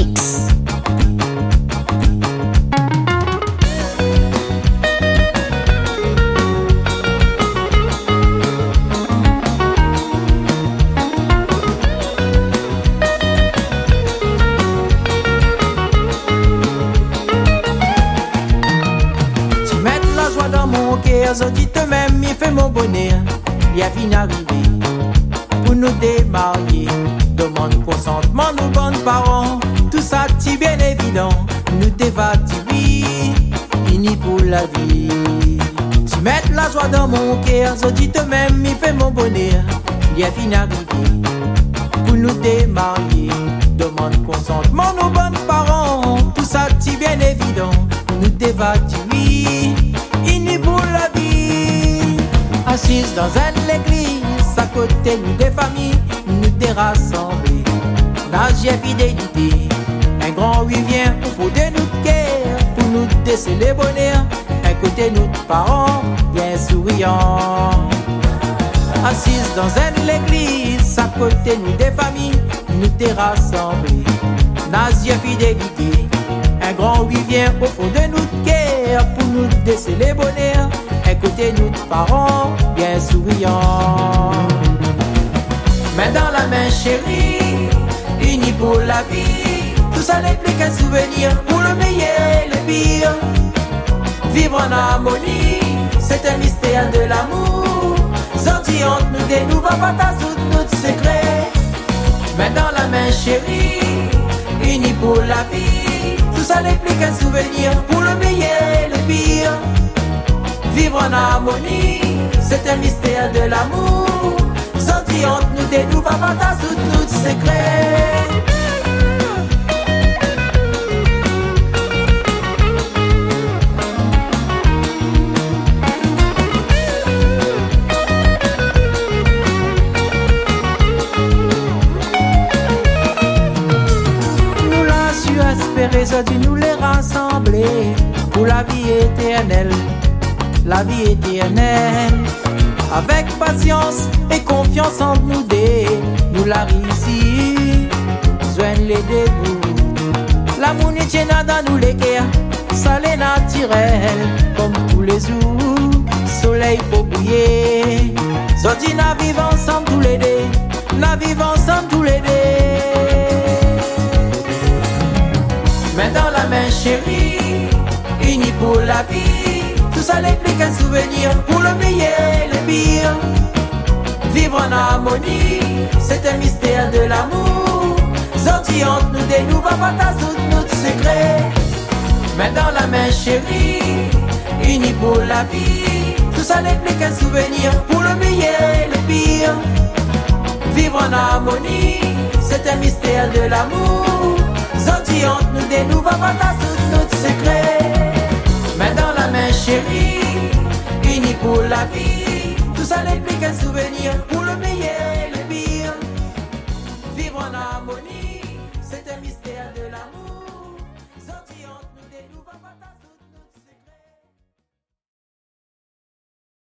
Dans mon cœur, je dis toi-même, il fait mon bonheur. Il a fini arrivé pour nous démarier. Demande consentement, nos bons parents. Tout ça, c'est bien évident. Nous dévatirons, unis pour la vie. Tu mets la joie dans mon cœur, je dis toi-même, il fait mon bonheur. Il a fini arrivé pour nous démarier. Demande consentement, nos bons parents. Tout ça, c'est bien évident. Nous dévatirons, unis pour la vie. Assise dans une église, à côté nous des familles, nous des rassemblés. Nager fidélité, un grand oui vient au bout de notre cœur, pour nous déceler le bonheur. Un côté nos parents, bien souriants. Assise dans une église, à côté nous des familles, nous des rassemblés. Nager fidélité, un grand oui vient au fond de notre cœur, pour nous déceler le bonheur. Écoutez nous parents bien souriants. Main dans la main chérie, unis pour la vie. Tout ça n'est plus qu'un souvenir, pour le meilleur et le pire. Vivre en harmonie, c'est un mystère de l'amour. Sorti entre nous des nouveaux patas, toutes notre secret. Main dans la main chérie, unis pour la vie. Tout ça n'est plus qu'un souvenir, pour le meilleur et le pire. Vivre en harmonie, c'est un mystère de l'amour. Sorti entre nous des nouveaux papas, tout notre secret. Nous l'avons su espérer, ça dit nous les rassembler pour la vie éternelle. La vie éternelle, avec patience et confiance en nous deux, nous la réussi, joignent les debout. L'amour n'est tient dans nous les cœurs, ça l'est naturel, comme tous les jours, soleil pour briller. Sorti na vivre ensemble tous les deux, na vivre ensemble tous les deux. Main dans la main chérie, unis pour la vie. Tout ça n'est plus qu'un souvenir, pour le meilleur et le pire. Vivre en harmonie, c'est un mystère de l'amour. Sorti entre nous des nouveaux patas, tout notre secret. Main dans la main chérie, unis pour la vie. Tout ça n'est plus qu'un souvenir, pour le meilleur et le pire. Vivre en harmonie, c'est un mystère de l'amour. Sorti entre nous des nouveaux patas, tout notre secret. Main dans la main chérie, unis pour la vie. Tout ça n'est plus qu'un souvenir, pour le meilleur.